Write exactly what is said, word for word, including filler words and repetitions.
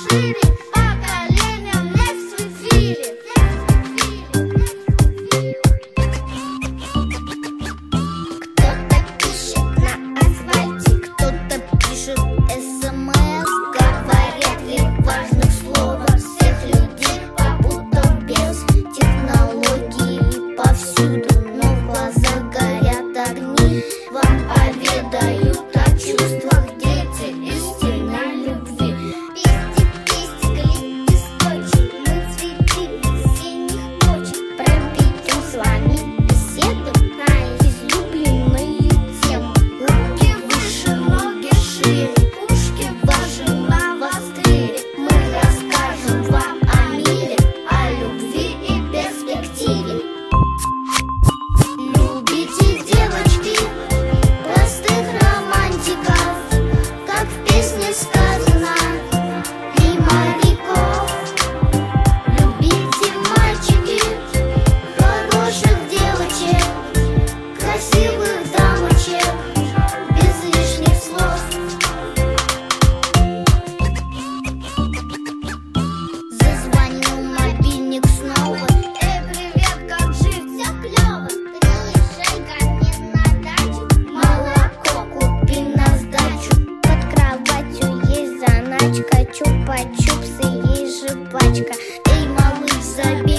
шире, поколениям Next в эфире. Кто-то пишет на асфальте, кто-то пишет СМС, говорят ли важных слов всех людей, попутав без технологий повсюду, но в глазах горят огни. Вам поведают о чувствах дети истинной любви. Пестик, пестик, листочек, мы цветы весенних почек. Проведем с вами беседу на излюбленную тему. Руки выше, ноги шире, ушки ваши навострили. Мы расскажем вам о мире, о любви и перспективе. Любите, девочки, простых романтиков, как в песне сказано, и моряков. Любите, мальчики, хороших девочек, красивых дамочек, без лишних слов. Зазвонил мобильник снова. Эй, привет, как жив? Все клево. Приезжай ко мне на дачу, молоко купи на сдачу. Под кроватью есть заначка, чупа-чупсы, есть же пачка. Эй, малыш, забей